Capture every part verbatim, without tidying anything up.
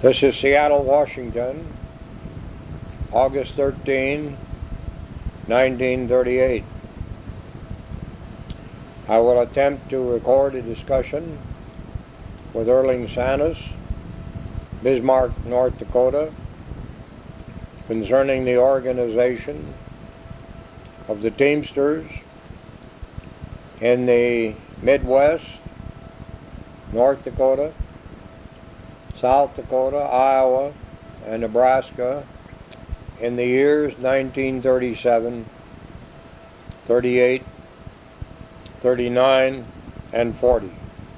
This is Seattle, Washington, August thirteenth, nineteen thirty-eight. I will attempt to record a discussion with Erling Sanis, Bismarck, North Dakota, concerning the organization of the Teamsters in the Midwest, North Dakota, South Dakota, Iowa, and Nebraska in the years nineteen thirty-seven, thirty-eight, thirty-nine, and forty.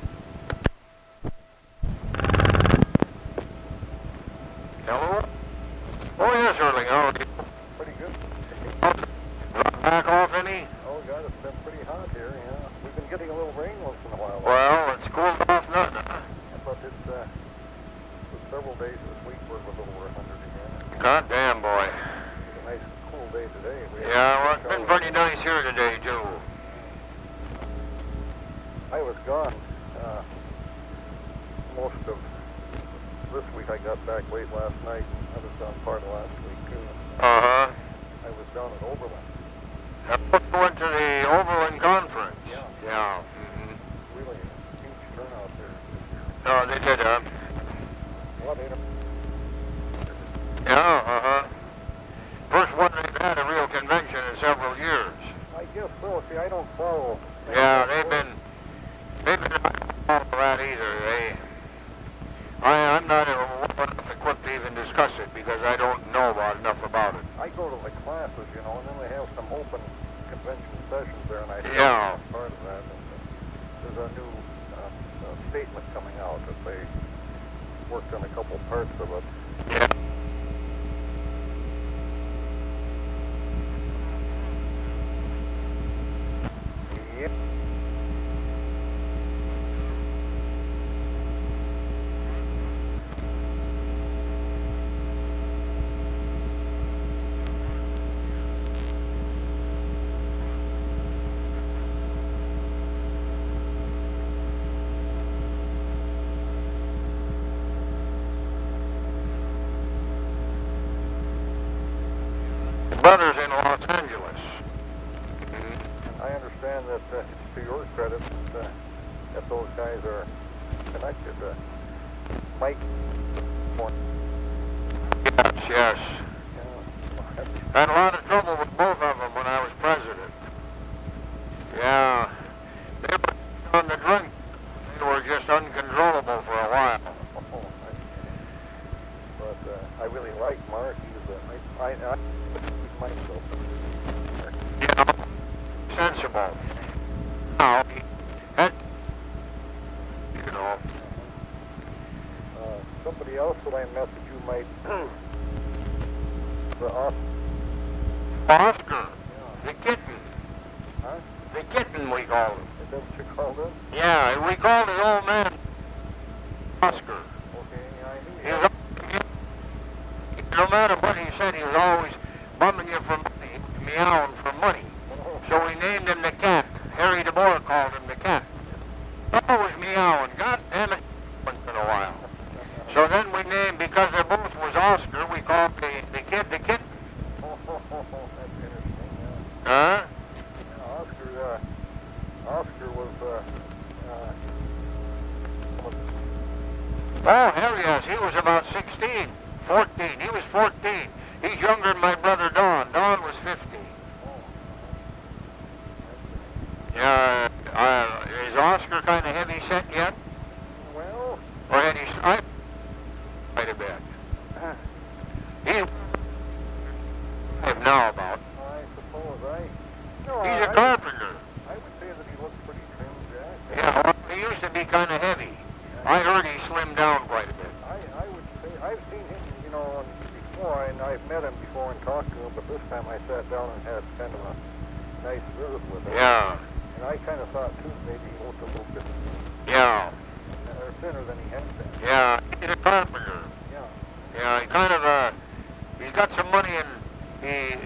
Hello? Oh, yes, Erling. How are you? Pretty good. Back off any? Oh, God, it's been pretty hot here, yeah. We've been getting a little rain once in a while. Well, it's cooled off nothing, huh? But it's, uh, for several days this week we're a little over one hundred again. God damn, boy. It's a nice, cool day today. We Yeah, well, it's been pretty nice here today, too. I was gone, uh, most of this week. I got back late last night. I was gone part of last week, too. Uh-huh. I was down at Oberlin. I went to the Overland Conference. Yeah. Yeah. Mm-hmm. Really a huge turnout there this year. Oh, they did, huh? A lot of Yeah, uh-huh. First one they've had a real convention in several years. I guess so. See, I don't follow. Yeah, they've been, they've been, I don't follow that either. They, I, I'm not well enough equipped to even discuss it because I don't know about enough about it. I go to the classes, you know, and then they have some open convention sessions there, and I think Yeah. that's part of that. And uh, there's a new uh, uh, statement coming out that they worked on a couple parts of it. Yeah. Yep. Brothers in Los Angeles. And I understand that, uh, to your credit, that, uh, that those guys are connected. Uh, Mike. Yes, yes. Yeah. Had a lot of trouble with both of them when I was president. Yeah. They were on the drink. They were just uncontrollable for a while. Oh, I see. But uh, I really like Mark. He's a, I, I, I he's myself. You know, sensible. Now, he had, you know, Uh, somebody else that I met that you might, the Oscar. Oscar, Yeah. the kitten. Huh? The kitten, we called him. Is that what you called it? Yeah, we called the old man Oscar. Okay, I He knew was, no matter what he said, he was always bumming you for money, meowing for money. So we named him the cat. Harry DeBoer called him the cat. Always meowing, God damn it, once in a while. So then we named, because they both was Oscar, we called the, the kid the kitten. That's interesting, yeah. Huh? Yeah, Oscar, uh, Oscar was, uh, uh, Oh, hell yes, he was about sixteen, fourteen. He was fourteen. He's younger than my brother Don. Don was fifteen. Yeah, uh, is Oscar kind of heavy set yet? well, Or had he, I, quite a bit. uh, He, I have now about. I suppose I, no, He's I, a carpenter. I would say that he looks pretty trim, Jack. Yeah, well, he used to be kind of heavy. I heard he slimmed down quite a bit. I, I would say, I've seen him, you know, before, and I've met him before and talked to him, but this time I sat down and had kind of a nice visit with him. Yeah, And I kind of thought, too, maybe he looked a little bit yeah, uh, thinner than he had been. yeah. He's a carpenter. Yeah. Yeah, he kind of, uh, he's got some money and he,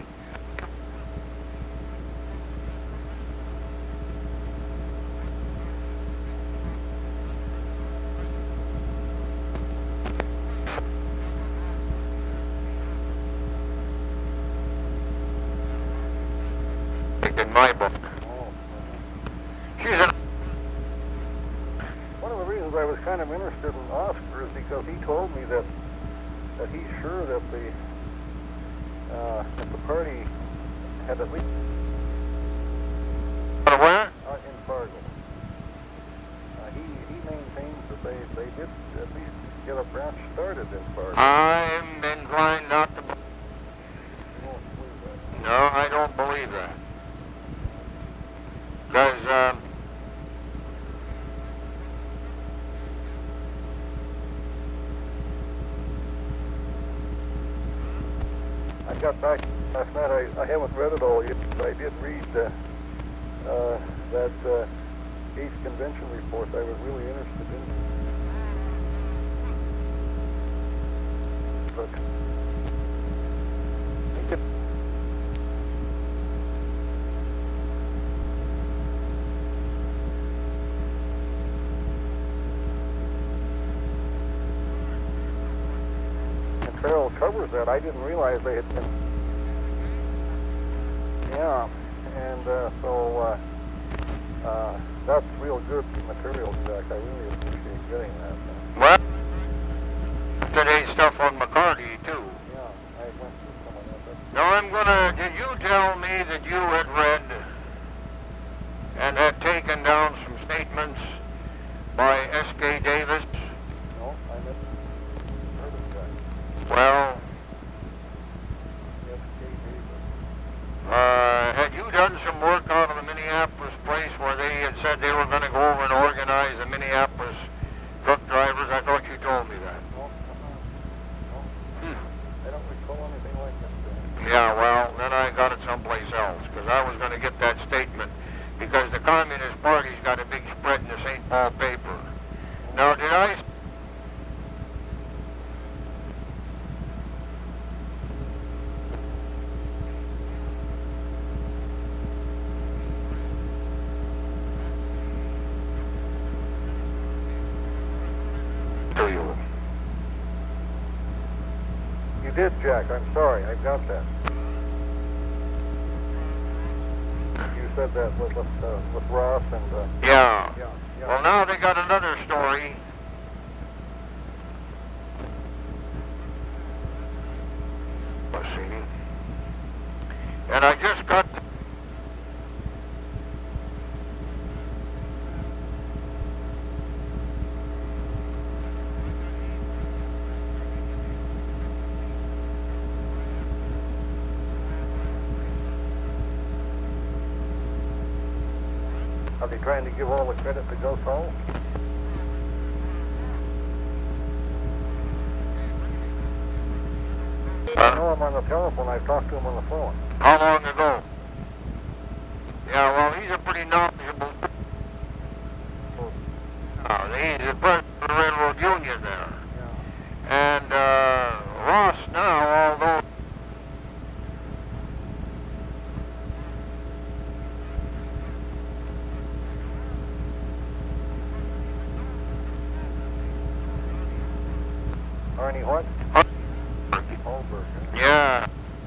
in my book. Oh. She's an... One of the reasons I was kind of interested in Oscar is because he told me that that he's sure that the uh, that the party had at least Where? uh, in Fargo. Uh, he he maintains that they they did at least get a branch started in Fargo. I'm inclined not to... You won't believe that. No, I don't believe that. Because, um... I got back last night. I, I haven't read it all yet, but I did read uh, uh, that uh, eighth convention report. I was really interested in. But I think it, and Farrell covers that. I didn't realize they had been. Yeah, and uh, so uh, uh, that's real good material, Jack. I really appreciate getting that. Well, today's stuff on McCarty, too. Yeah, I went through some of that. That's Now, I'm gonna... Did you tell me that you had read and had taken down some statements by S K Davis? no, I never heard of that. Well, S K Davis. uh, had you done some work out of the Minneapolis place where they had said they were going to go over and organize the Minneapolis truck drivers? I thought you told me that. No, uh-huh. no, Hmm. I don't recall anything like that. Yeah, well, then I got it someplace else, because I was going to get that statement, because the Communist Party's got a big spread in the Saint Paul paper. Now, did I... to you? You did, Jack. I'm sorry. I got that. You said that with with, uh, with Ross and uh, Yeah. yeah, yeah. Well, now they got another story. Let's see. And I just got... Are they trying to give all the credit to Gus Hall? I know him on the telephone. I've talked to him on the phone. How long ago? Yeah, well, he's a pretty knowledgeable... Uh, he's the president of the Railroad Union there. Yeah. And uh, Ross now, although... Arnie what? Uh, Hallberg. Huh? yeah.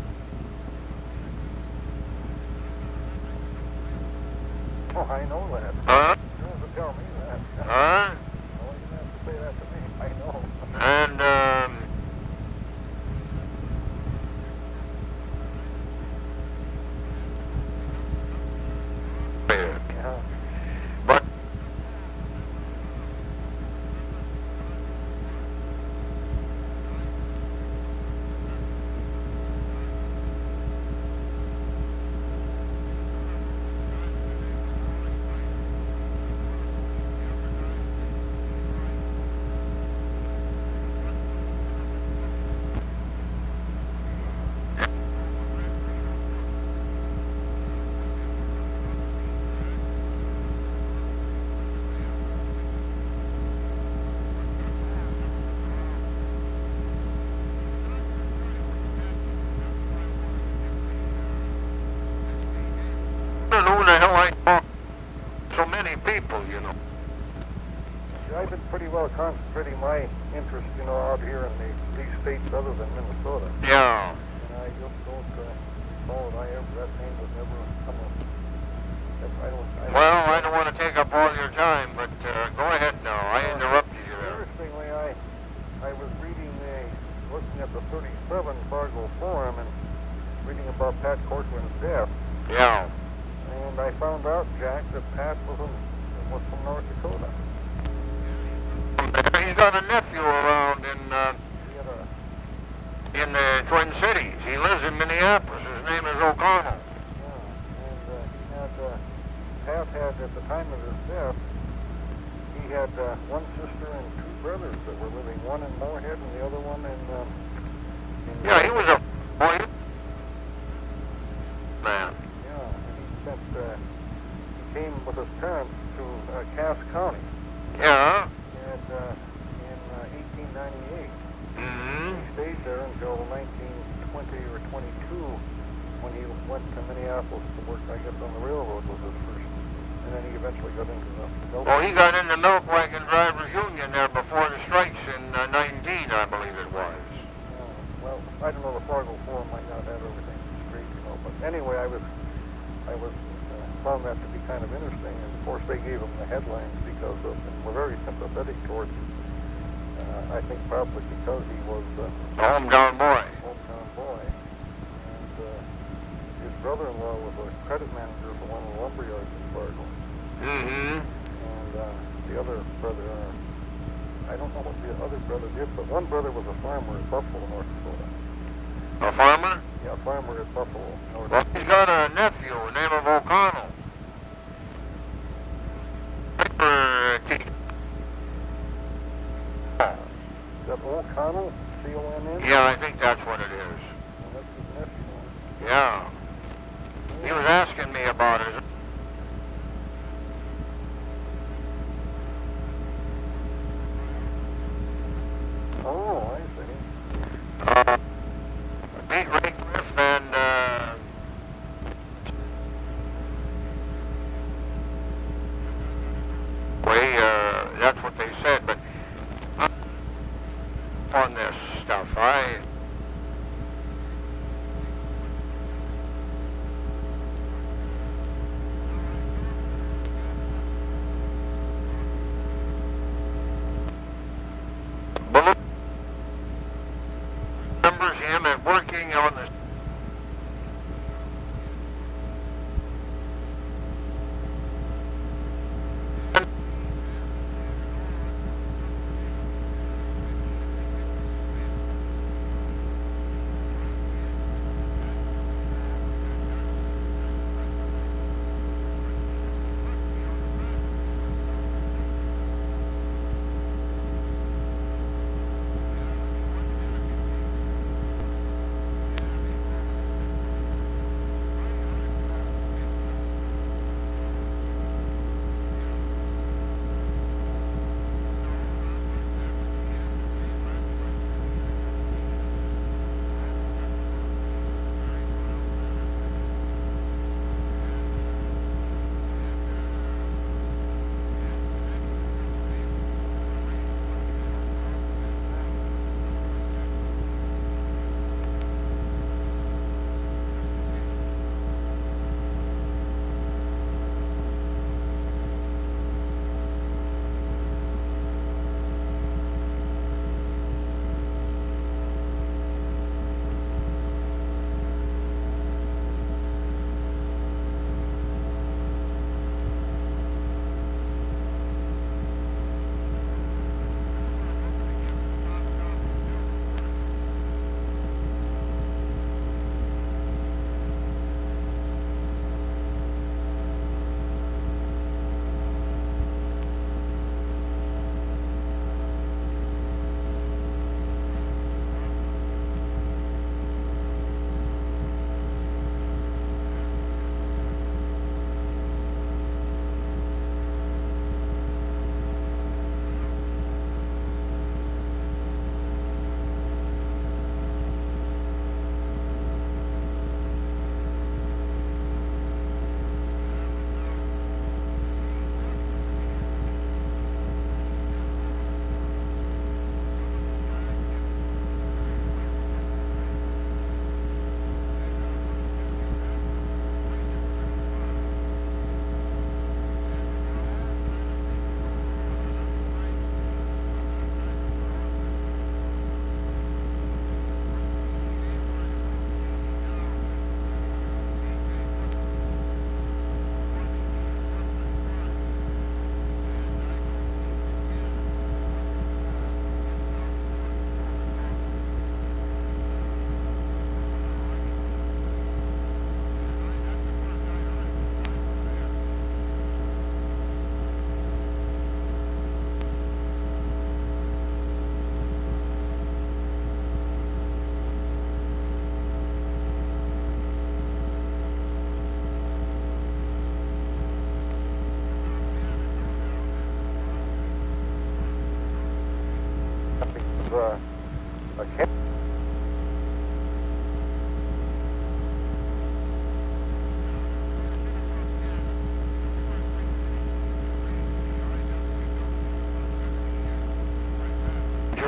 Oh, I know that. Huh? You don't have to tell me that. Huh? Oh, you don't have to say that to me. I know. And, um... Yeah. But... I don't know who the hell I talk to so many people, you know. Yeah, I've been pretty well concentrating my interest, you know, out here in the, these states other than Minnesota. Yeah. And I just don't uh, recall that I ever, that name was never come up. reading about Pat Corcoran's death, Yeah. and I found out, Jack, that Pat was, in, was from North Dakota. He's got a nephew around in uh, He had a, in the Twin Cities. He lives in Minneapolis. His name is O'Connell. yeah, and uh, he had, uh, Pat had, at the time of his death, he had uh, one sister and two brothers that were living, one in Moorhead and the other one in, um, in Yeah, he was a boy man. Yeah, and he spent, uh, he came with his parents to uh, Cass County. Yeah. And uh, in uh, eighteen ninety-eight, Mm-hmm. he stayed there until nineteen twenty or twenty-two, when he went to Minneapolis to work, I guess, on the railroad was his first. And then he eventually got into the milk. Well, he got in the Milk Wagon Drivers Union there before the strikes in uh, nineteen, I believe it was. Uh, well, I don't know, the Fargo Forum might not have everything straight, you know. But anyway, I was, I was uh, found that to be kind of interesting. And of course, they gave him the headlines because of, and were very sympathetic towards him. Uh, I think probably because he was uh, A hometown boy. hometown boy, and uh, his brother-in-law was a credit manager for one of the lumber yards in Fargo, Mm-hmm. and uh, the other brother, uh, I don't know what the other brother did, but one brother was a farmer at Buffalo, North Dakota. A farmer? Yeah, a farmer at Buffalo, North Well, Dakota. he's got a nephew, named of O'Connell. Paper teeth. Is that O'Connell, C O N N? Yeah, I think that's what it is. Well, that's his nephew. Yeah. He was asking me about it. Oh, I see. Uh, Pete Raycliffe and, uh, way, uh, that's what they said, but I'm on this stuff, I, balloon numbers him and working on the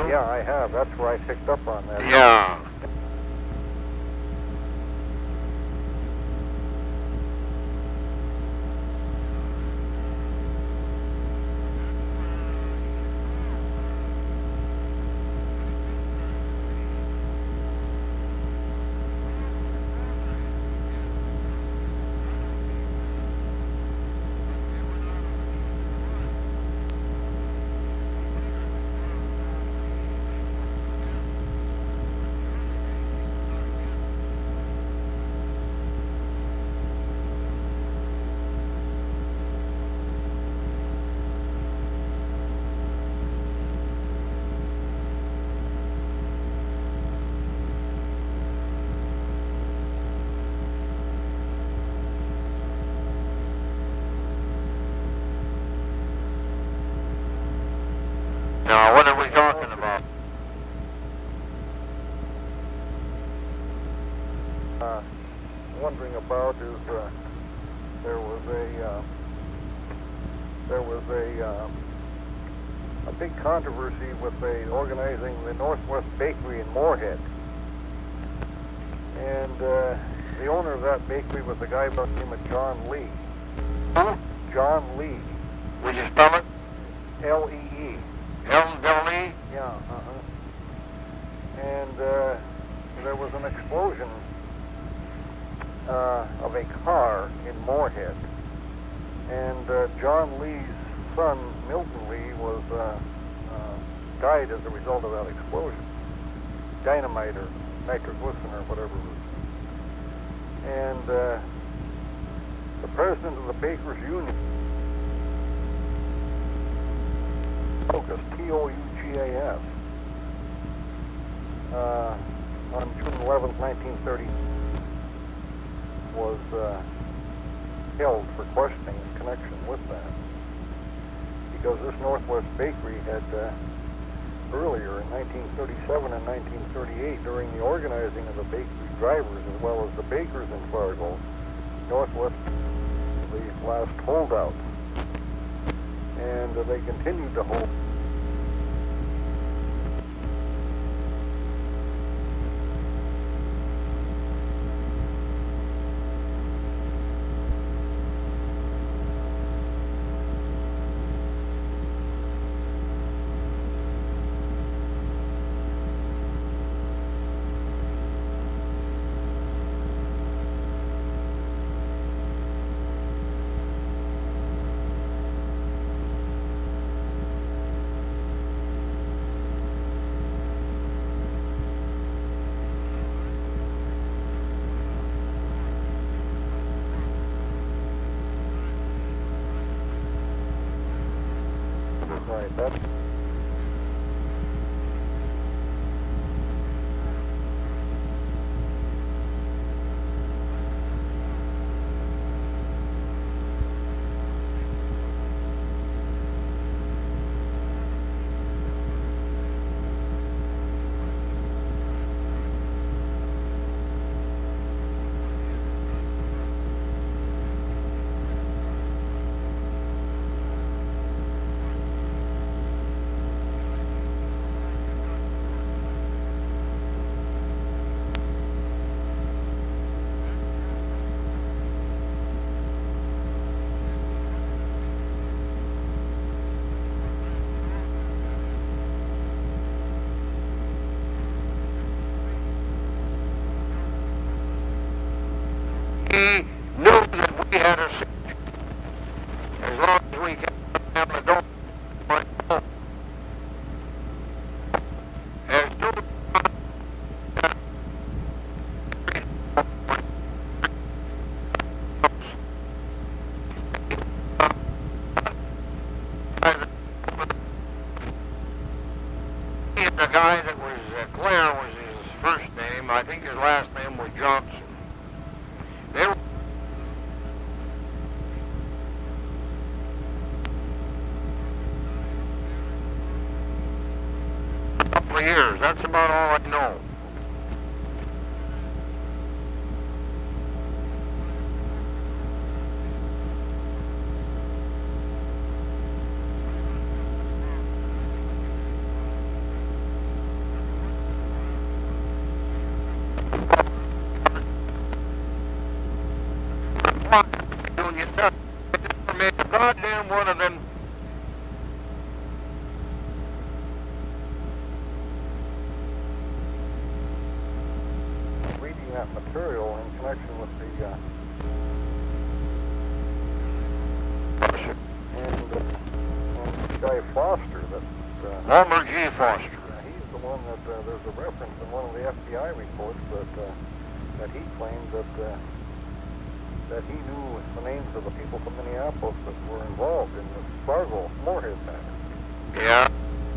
Yeah, I have. That's where I picked up on that. Yeah. Now, what are we talking about? Uh, wondering about is uh, there was a uh, there was a uh, a big controversy with a, organizing the Northwest Bakery in Moorhead, and uh, the owner of that bakery was a guy by the name of John Lee. Who? John Lee. Will you spell it? L E E. L double E? Yeah. Uh-huh. And uh, there was an explosion uh, of a car in Moorhead, and uh, John Lee's son, Milton Lee, was uh, uh, died as a result of that explosion. Dynamite or nitroglycerin or whatever it was. And uh, the president of the Bakers Union, Tougas, T O U G A S, uh, on June eleventh, nineteen thirty, was uh, held for questioning in connection with that. Because this Northwest Bakery had uh, earlier in nineteen thirty-seven and nineteen thirty-eight, during the organizing of the bakery drivers as well as the bakers in Fargo, Northwest the last holdout. And uh, they continued to hold. Right, that's He knew that we had a secret. As long as we kept them the door. As soon the guy that was uh, Claire was his first name. I think his last name was Johnson. They were a couple of years. That's about all I know. on doing your stuff. I never made a goddamn one of them. Reading that material in connection with the uh, and, uh, and this guy Foster, that uh, Homer G. Foster. uh, he's the one that uh, there's a reference in one of the F B I reports that uh, that he claimed that uh, that he knew the names of the people from Minneapolis that were involved in the Fargo Moorhead matter. Yeah.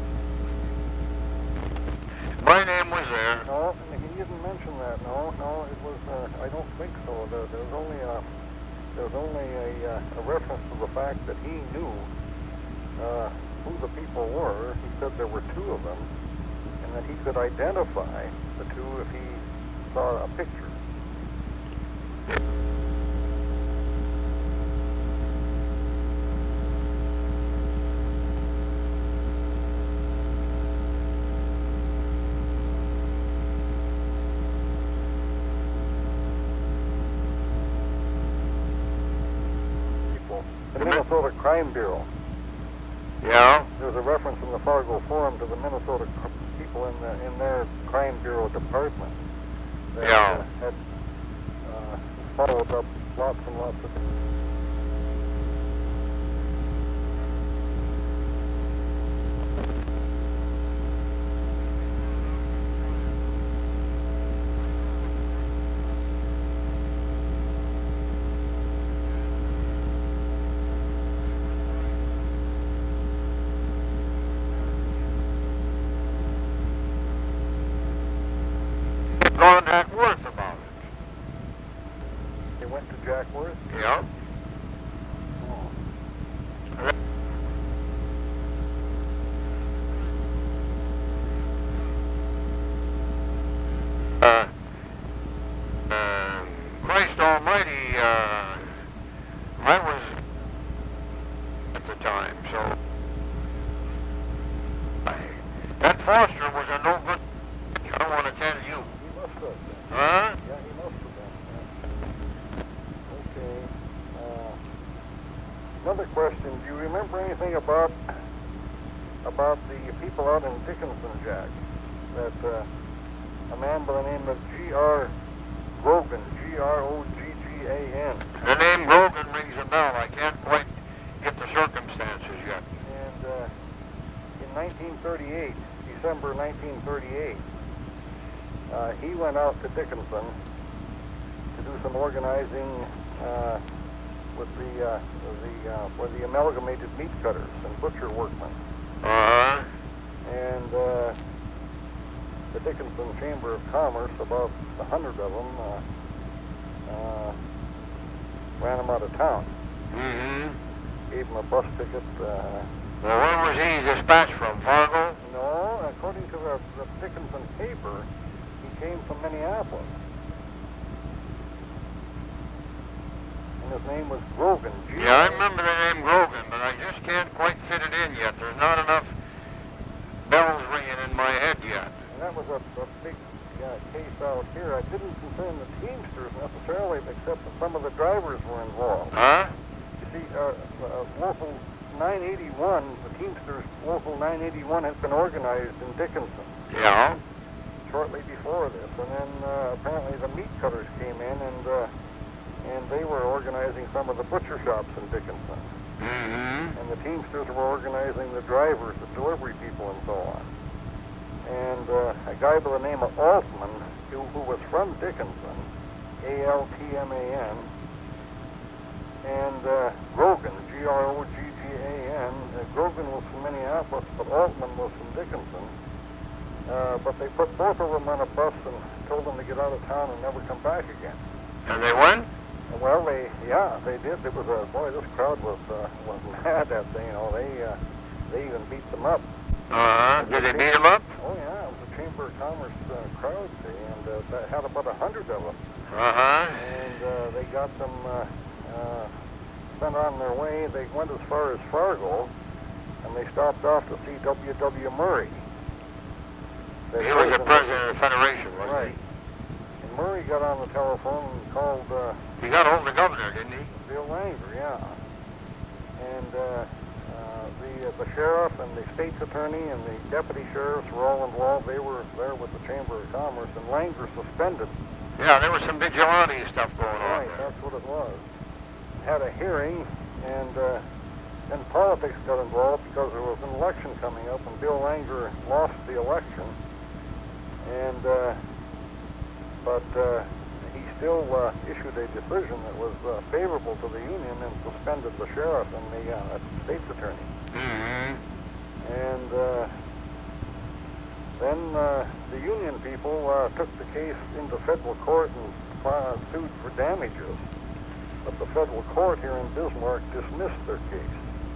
My name was there. No, he didn't mention that. No, no, it was. Uh, I don't think so. There, there was only a there was only a, uh, a reference to the fact that he knew uh, who the people were. He said there were two of them, and that he could identify the two if he saw a picture. The Minnesota Crime Bureau. Yeah. There's a reference in the Fargo Forum to the Minnesota cr- people in the in their Crime Bureau department that Yeah. uh, had uh, followed up lots and lots of. Contact Worth about it. They went to Jack Worth. Yeah. Oh. Uh, uh, Christ Almighty, uh, I was at the time, so I, that Foster was a no good. I don't want to tell you. He must have been. Huh? Yeah, he must have been. Yeah. Okay. Uh, another question. Do you remember anything about about the people out in Dickinson, Jack? That uh, a man by the name of G R Grogan, G R O G G A N. The name Grogan rings a bell. I can't quite get the circumstances yet. And uh, in nineteen thirty-eight, December nineteen thirty-eight, uh, he went out to Dickinson to do some organizing uh, with the uh, the uh, for the amalgamated meat cutters and butcher workmen. Uh-huh. And uh, the Dickinson Chamber of Commerce, about a hundred of them, uh, uh, ran him out of town. Mm-hmm. Gave him a bus ticket. Uh, Well, where was he dispatched from? Fargo? no, according to the, the Dickinson paper, he came from Minneapolis. And his name was Grogan. G- Yeah, I remember the name Grogan, but I just can't quite fit it in yet. There's not enough bells ringing in my head yet. And that was a, a big uh, case out here. I didn't concern the Teamsters necessarily, except that some of the drivers were involved. Huh? You see, uh, uh, local nine eighty-one, the Teamsters local nine eighty-one had been organized in Dickinson Yeah. shortly before this, and then uh, apparently the meat cutters came in, and uh, and they were organizing some of the butcher shops in Dickinson, Mm-hmm. and the Teamsters were organizing the drivers, the delivery people, and so on. And uh, a guy by the name of Altman, who, who was from Dickinson, A L T M A N, and uh, Grogan, G R O G G A N. Uh, Grogan was from Minneapolis, but Altman was from Dickinson. Uh, but they put both of them on a bus and told them to get out of town and never come back again. And they won? Well, they, yeah, they did. It was a, boy, this crowd was uh, was mad at them. You know, they uh, they even beat them up. Uh-huh. Did they beat him up? Oh yeah, it was a Chamber of Commerce uh, crowd, see, and uh, that had about a hundred of them. Uh-huh. And uh, they got them uh, uh, sent on their way. They went as far as Fargo, and they stopped off to see W W Murray. He was the president of the Federation, wasn't Right. he? And Murray got on the telephone and called uh, He got hold of the governor, didn't he? Bill Langer, yeah. And uh, uh, the uh, the sheriff and the state's attorney and the deputy sheriffs were all involved. They were there with the Chamber of Commerce, and Langer suspended. Yeah, there was some vigilante stuff going on Right, there. that's what it was. Had a hearing, and uh, then politics got involved because there was an election coming up, and Bill Langer lost the election. And uh, but uh, he still uh, issued a decision that was uh, favorable to the union and suspended the sheriff and the uh, state's attorney. Mm-hmm. And uh, then uh, the union people uh, took the case into federal court and uh, sued for damages. But the federal court here in Bismarck dismissed their case.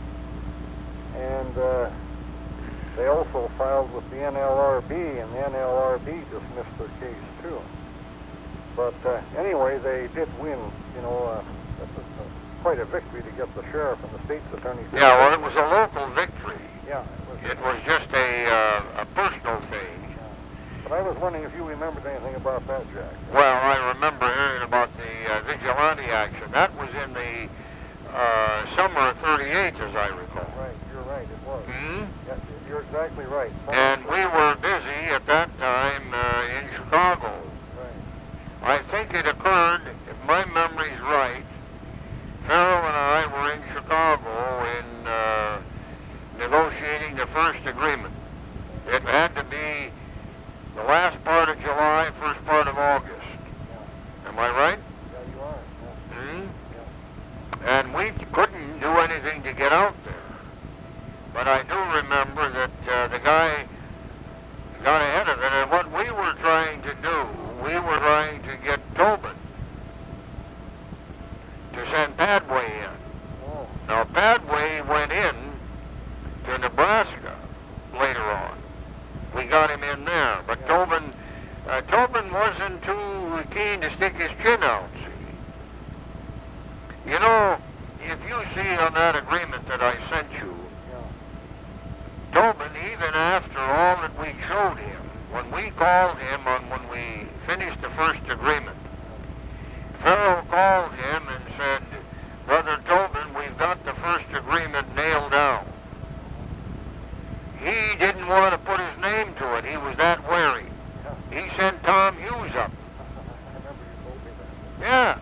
And uh, they also filed with the N L R B, and the N L R B dismissed their case too. But uh, anyway, they did win, you know, uh, quite a victory to get the sheriff and the state's attorney. Yeah, well, it was a local victory. Yeah, it was. It was just a, uh, a personal thing. Yeah. But I was wondering if you remembered anything about that, Jack. Well, I remember hearing about the uh, vigilante action. That was in the uh, summer of thirty-eight, as I recall. Right, you're right, it was. Hmm? Yeah, you're exactly right. And we were busy at that time uh, in Chicago. Right. I think it occurred, if my memory's right, Farrell and I were in Chicago in uh, negotiating the first agreement. It had to be the last part of July, first part of August. Yeah. Am I right? Yeah, you are. Yeah. Hmm? Yeah. And we couldn't do anything to get out there. But I do remember that uh, the guy got ahead of it, and what we were trying to do, we were trying to get Tobin to send Padway in. Oh. Now, Padway went in to Nebraska later on. We got him in there, but Yeah. Tobin, uh, Tobin wasn't too keen to stick his chin out, see. You know, if you see on that agreement that I sent you, Yeah. Tobin, even after all that we showed him, when we called him on when we finished the first agreement, Farrell called him and said, "Brother Tobin, we've got the first agreement nailed down." He didn't want to put his name to it. He was that wary. Yeah. He sent Tom Hughes up. I remember you told me that. Yeah.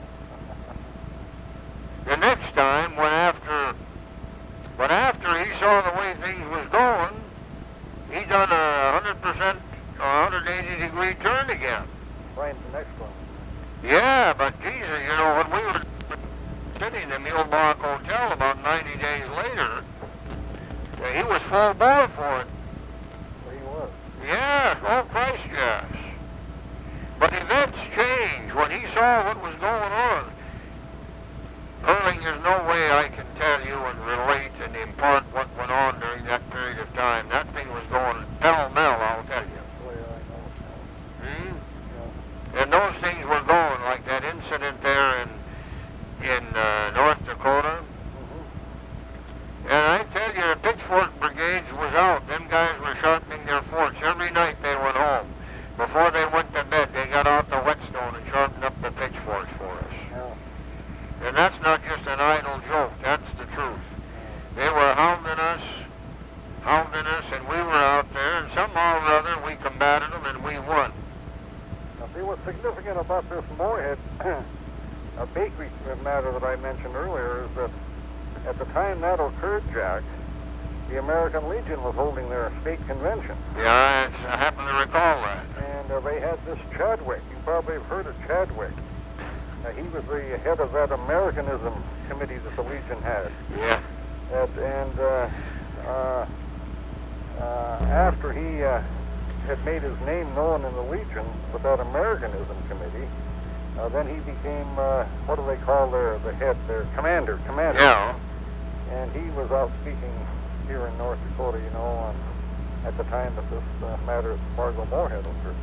The next time, when after, when after he saw the way things was going, he done a hundred percent, a hundred eighty degree turn again. Find the next one. Yeah, but Jesus, you know, when we were sitting in the Mulebach Hotel about ninety days later, uh, he was full bore for it. Well, he was. Yes, oh Christ, yes. But events changed when he saw what was going on. Erling, there's no way I can tell you and relate and impart what went on during that period of time. That thing was going pell-mell, I'll tell you. Oh, yeah, I know. Hmm? Yeah. And those things were going, like that incident there in in uh, North Dakota. Mm-hmm. And I tell you, the Pitchfork Brigades was out. Them guys were sharpening their forks. Every night they went home. Before they went to bed, they got out the whetstone and sharpened up the pitchforks for us. Yeah. And that's not just an idle joke. That's the truth. They were hounding us, hounding us, and we were out there, and somehow or other we combated them and we won. Now, see, what's significant about this Moorhead a bakery matter that I mentioned earlier is that at the time that occurred, Jack, the American Legion was holding their state convention. Yeah, it's, I happen to recall that. And uh, they had this Chadwick. You probably have heard of Chadwick. Uh, he was the head of that Americanism committee that the Legion had. Yeah. At, and uh, uh, uh, after he uh, had made his name known in the Legion with that Americanism committee, uh, then he became, uh, what do they call their, the head, their commander, commander. Yeah. And he was out speaking here in North Dakota, you know, on, at the time that this uh, matter at Fargo-Moorhead occurred.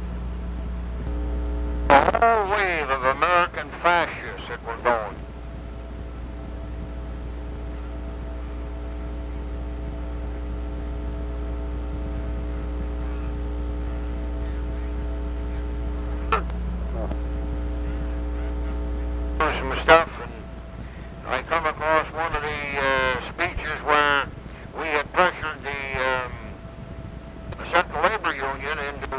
A whole wave of American fascists that were going. some stuff, and I come across one of the uh, speeches where we had pressured the um, Central Labor Union into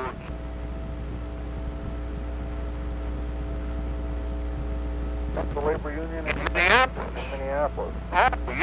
That's the labor union in Minneapolis. Minneapolis. Oh, yeah.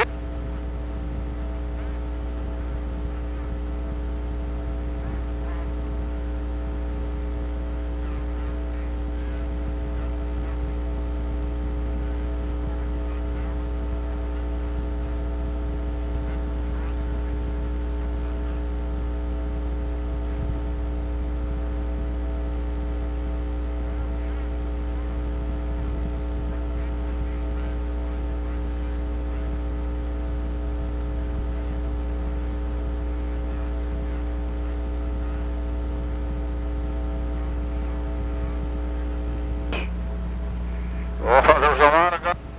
Oh, there's a lot of guys.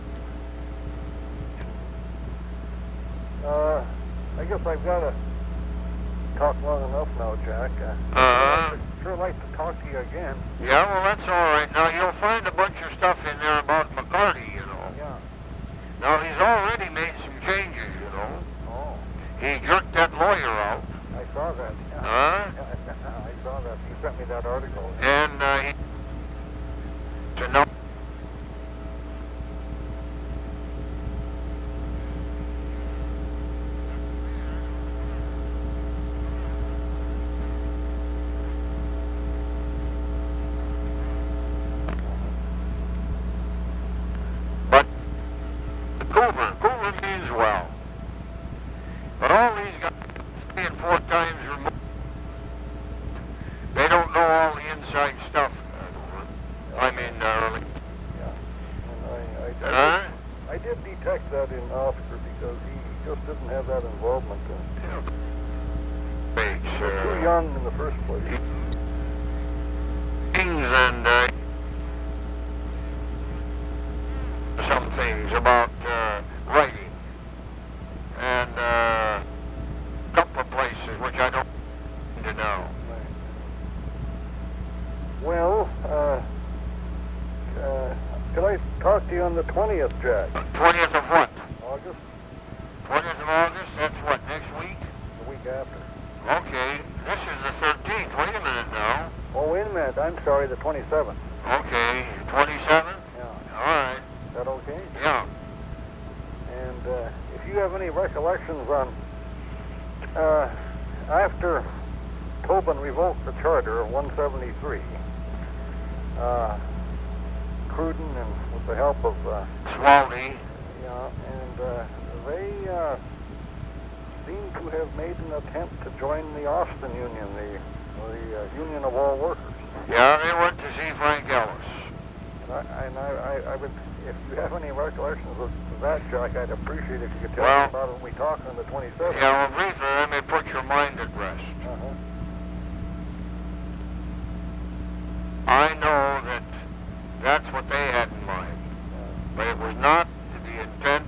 Uh, I guess I've got to talk long enough now, Jack. Uh, Uh-huh. I'd sure like to talk to you again. Yeah, well, that's all right. Now, you'll find a bunch of stuff in there about McCarty, you know. Yeah. Now, he's already made some changes, you know. Oh, He jerked that lawyer out. I saw that. Yeah. Huh? I saw that. You sent me that article. And uh, he... So now... But Coover, Coover means well. But all these guys, three and four times removed, they don't know all the inside stuff. uh, I mean, uh, really. Yeah. And I, I, I, Huh? did, I did detect that in Oscar because he, he just didn't have that involvement. In, Thanks, he was too uh, young in the first place. things and uh, some things about uh, writing and uh, a couple of places which I don't need to know. Right. Well, uh, uh, could I talk to you on the twentieth, Jack? twentieth of what? August? twentieth of August? That's what, next week? The week after. Okay, this is the thirteenth. Wait a minute now. Oh, wait a minute. I'm sorry, the twenty-seventh. Okay, twenty-seventh? Yeah. All right. Is that okay? Yeah. And uh, if you have any recollections on uh, after Tobin revoked the charter of one seventy-three, uh, Cruden and with the help of uh, Swaldy. yeah, and uh, they uh, seem to have made an attempt to join the Austin Union, the the uh, Union of All Workers. Yeah, they went to see Frank Ellis. And I, and I, I, I would, if you have any recollections of that, Jack, I'd appreciate if you could tell Well, me about it when we talk on the twenty-seventh. Yeah, well, briefly, let me put your mind at rest. Uh-huh. I know that that's what they had in mind, but it was not the intent.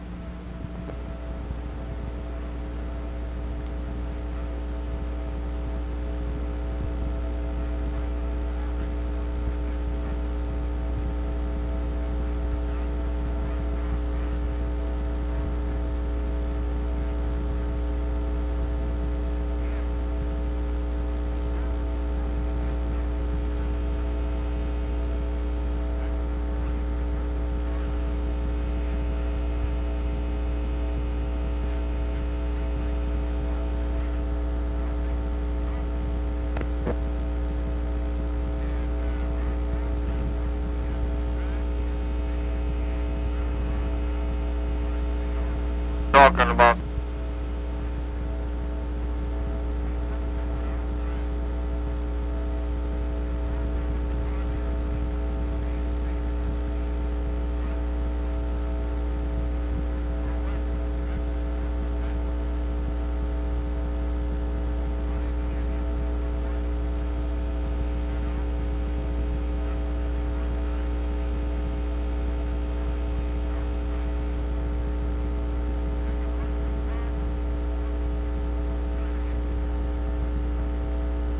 Talking about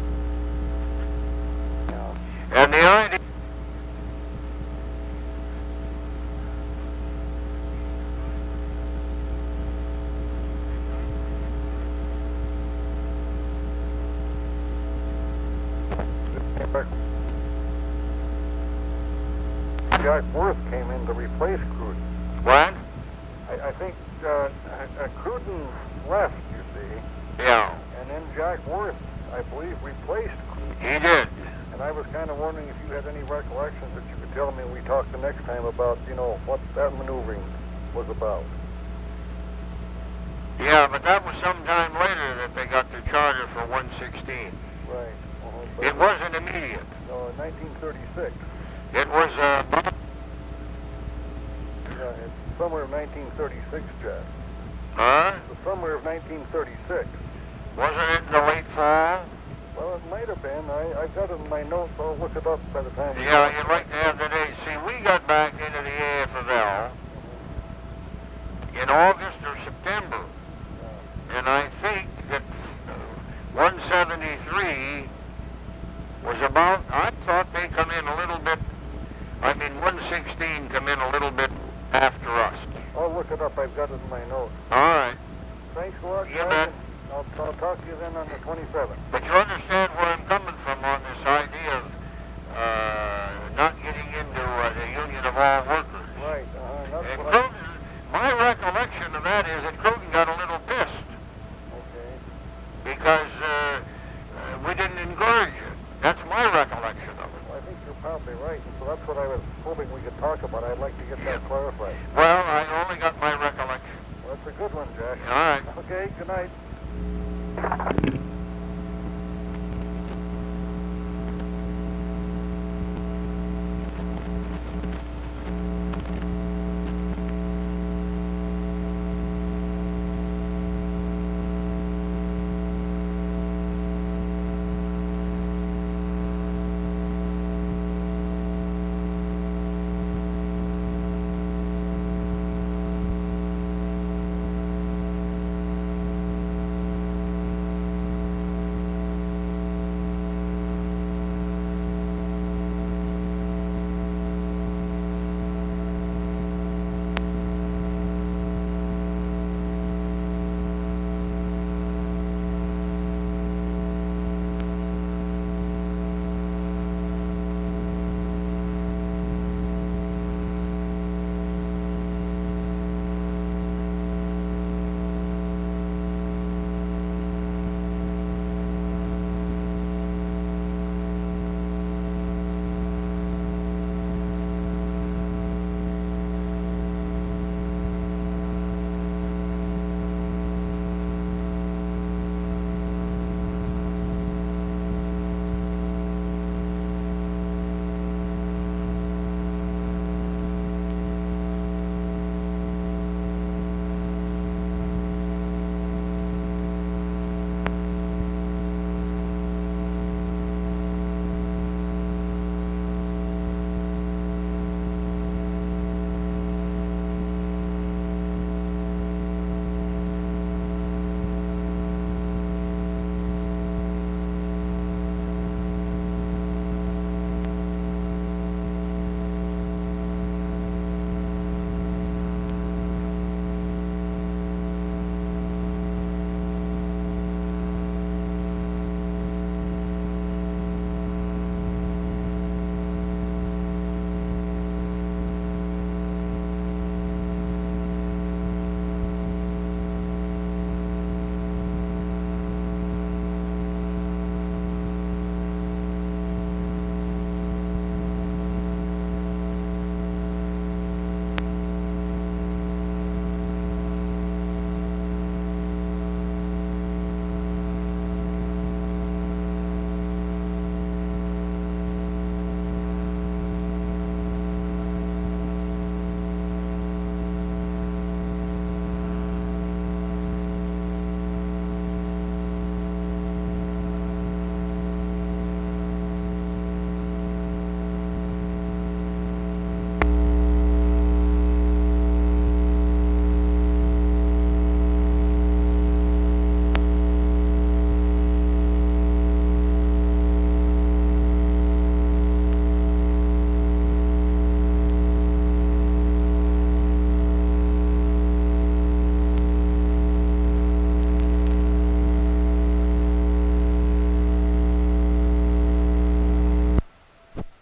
and the idea Jack Worth came in to replace Cruden. What? I, I think uh, uh, Cruden left, you see, Yeah, and then Jack Worth, I believe, replaced Cruden. he did. And I was kind of wondering if you had any recollections that you could tell me when we talk the next time about, you know, what that maneuvering was about. Yeah, but that was sometime later that they got the charter for one sixteen. Right. Uh-huh. But It wasn't immediate. No, in nineteen thirty-six. It was, uh, Yeah, it's summer of nineteen thirty-six, Jack. huh? The summer of nineteen thirty-six. Wasn't it in the late fall? Well, it might have been. I, I've got it in my notes. I'll look it up by the time. we Yeah, talk you'd about like to have the dates. See, we got back into the A F L it. in August or September. Yeah. And I think that one seventy-three was about, I thought they come in a little bit, I mean one sixteen come in a little bit after us. I'll look it up. I've got it in my notes. All right. Thanks a lot, You Jack, bet. and I'll, I'll talk to you then on the twenty-seventh. But you understand where I'm coming from on this idea of uh, not getting into uh, the Union of All Workers. Right. Uh-huh. That's And what I... Croton, my recollection of that is that Croton got a little pissed Okay. because uh, uh, we didn't encourage it. That's my recollection of it. Well, I think you're probably right. And so that's what I was hoping we could talk about. I'd like to get that clarified. Well, I only got my recollection. Well, that's a good one, Jack. All right. Okay, good night.